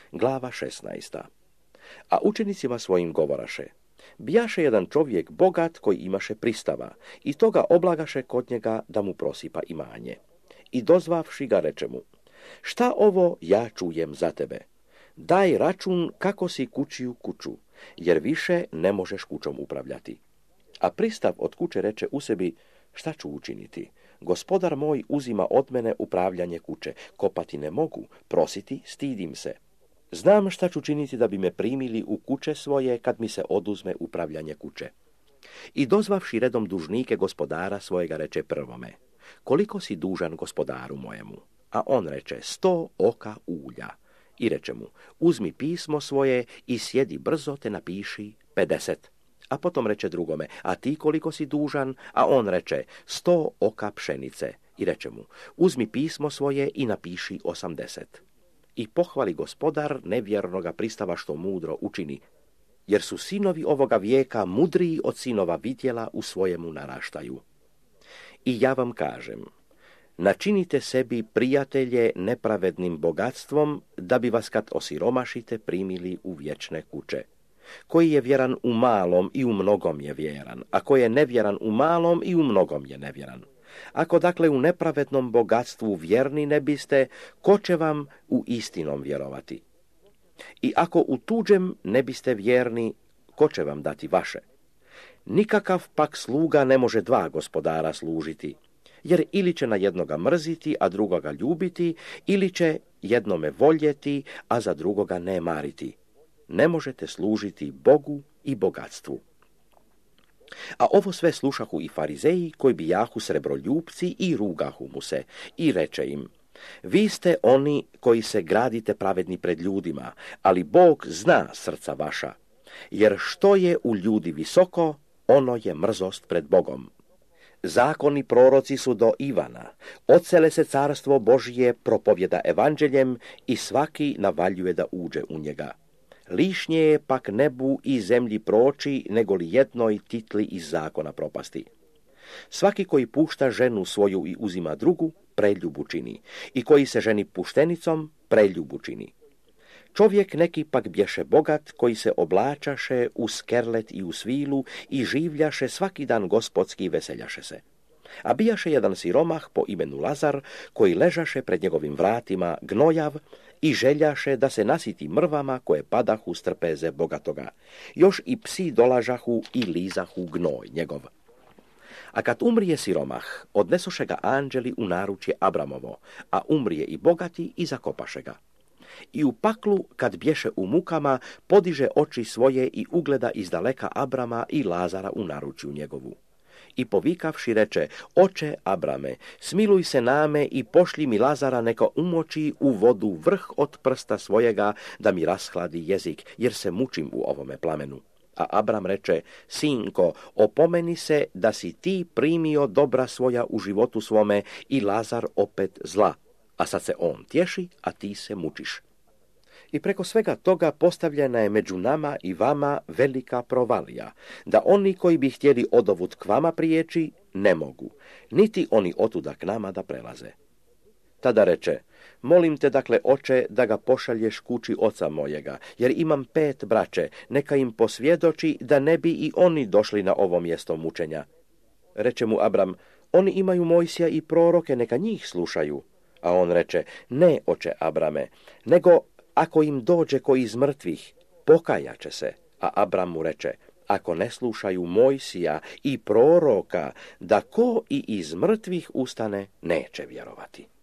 glava 16. A učenicima svojim govoraše: bijaše jedan čovjek bogat koji imaše pristava, i toga oblagaše kod njega da mu prosipa imanje. I dozvavši ga reče mu: šta ovo ja čujem za tebe? Daj račun kako si kućiju kuću, jer više ne možeš kućom upravljati. A pristav od kuće reče u sebi: šta ću učiniti? Gospodar moj uzima od mene upravljanje kuće, kopati ne mogu, prositi stidim se. Znam šta ću činiti da bi me primili u kuće svoje kad mi se oduzme upravljanje kuće. I dozvavši redom dužnike gospodara svojega reče prvome: koliko si dužan gospodaru mojemu? A on reče: 100 oka ulja. I reče mu: uzmi pismo svoje i sjedi brzo te napiši 50. A potom reče drugome: a ti koliko si dužan? A on reče: 100 oka pšenice. I reče mu: uzmi pismo svoje i napiši 80. I pohvali gospodar nevjernoga pristava što mudro učini, jer su sinovi ovoga vijeka mudriji od sinova vidjela u svojemu naraštaju. I ja vam kažem, načinite sebi prijatelje nepravednim bogatstvom, da bi vas kad osiromašite primili u vječne kuće. Koji je vjeran u malom i u mnogom je vjeran, a koji je nevjeran u malom i u mnogom je nevjeran. Ako dakle u nepravednom bogatstvu vjerni ne biste, ko će vam u istinom vjerovati? I ako u tuđem ne biste vjerni, ko će vam dati vaše? Nikakav pak sluga ne može dva gospodara služiti, jer ili će na jednoga mrziti, a drugoga ljubiti, ili će jednome voljeti, a za drugoga ne mariti. Ne možete služiti Bogu i bogatstvu. A ovo sve slušahu i farizeji, koji bijahu srebroljupci, i rugahu mu se, i reče im: vi ste oni koji se gradite pravedni pred ljudima, ali Bog zna srca vaša, jer što je u ljudi visoko, ono je mrzost pred Bogom. Zakoni proroci su do Ivana, odsele se carstvo Božije propovjeda evanđeljem i svaki navaljuje da uđe u njega. Lišnje je pak nebu i zemlji proći, nego li jednoj titli iz zakona propasti. Svaki koji pušta ženu svoju i uzima drugu, preljubu čini, i koji se ženi puštenicom, preljubu čini. Čovjek neki pak bješe bogat, koji se oblačaše u skerlet i u svilu i življaše svaki dan gospodski i veseljaše se. A bijaše jedan siromah po imenu Lazar, koji ležaše pred njegovim vratima gnojav i željaše da se nasiti mrvama koje padahu s trpeze bogatoga. Još i psi dolažahu i lizahu gnoj njegov. A kad umrije siromah, odnesoše ga anđeli u naručje Abramovo, a umrije i bogati i zakopaše ga. I u paklu, kad bješe u mukama, podiže oči svoje i ugleda izdaleka Abrama i Lazara u naručju njegovu. I povikavši reče: oče Abrame, smiluj se name i pošli mi Lazara neka umoči u vodu vrh od prsta svojega, da mi rashladi jezik, jer se mučim u ovome plamenu. A Abram reče: sinko, opomeni se da si ti primio dobra svoja u životu svome i Lazar opet zla, a sad se on tješi, a ti se mučiš. I preko svega toga postavljena je među nama i vama velika provalija, da oni koji bi htjeli odovut k vama prijeći, ne mogu, niti oni otuda k nama da prelaze. Tada reče: molim te dakle, oče, da ga pošalješ kući oca mojega, jer imam 5 braće, neka im posvjedoči da ne bi i oni došli na ovo mjesto mučenja. Reče mu Abram: oni imaju Mojsija i proroke, neka njih slušaju. A on reče: ne, oče Abrame, nego ako im dođe ko iz mrtvih, pokajaće se. A Abram mu reče: ako ne slušaju Mojsija i proroka, da ko i iz mrtvih ustane, neće vjerovati.